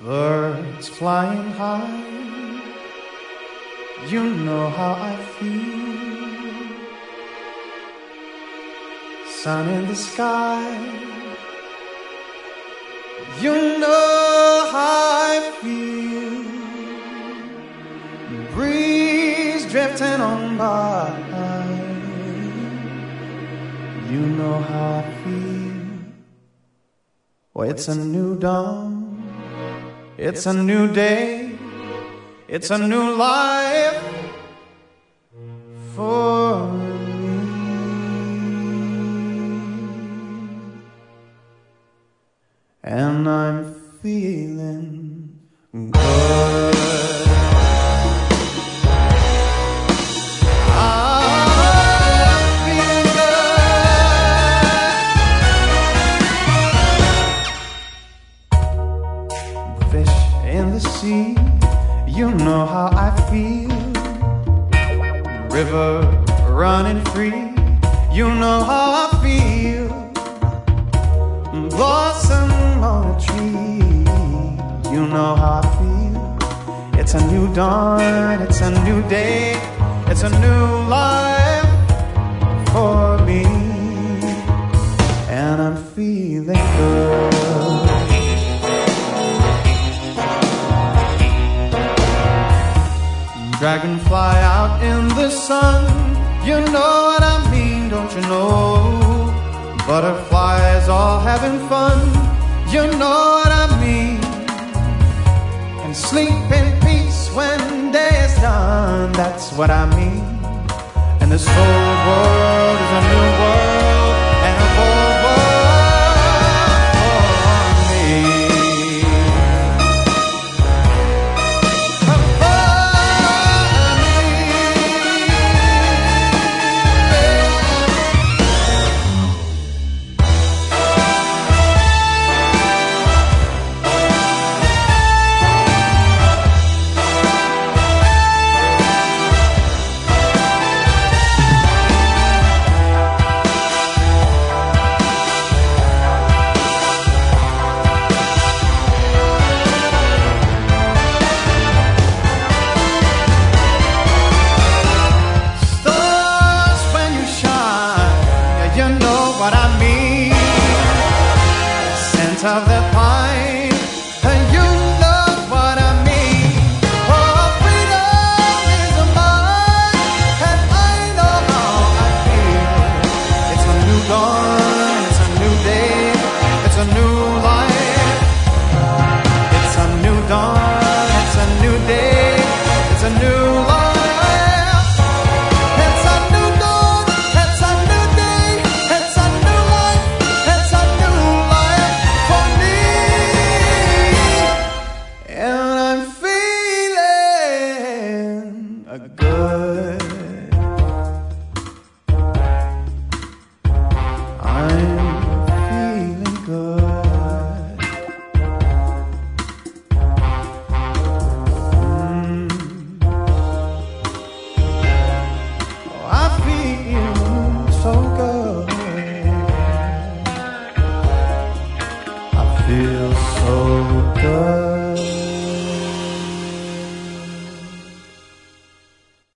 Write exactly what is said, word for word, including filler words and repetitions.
Birds flying high, you know how I feel. Sun in the sky, you know how I feel. Breeze drifting on by, you know how I feel. Oh, it's a new dawn, it's a new day, it's a new life for me. And I'm feeling good. I'm feeling good. Fish in the sea, you know how I feel. River running free, you know how I feel. Blossom on a tree, you know how I feel. It's a new dawn, it's a new day, it's a new life for me. And I'm feeling good. Dragonfly out in the sun, you know what I mean, don't you know? Butterflies all having fun, you know what I mean. And sleep in peace when day is done, that's what I mean. And this whole world is a new world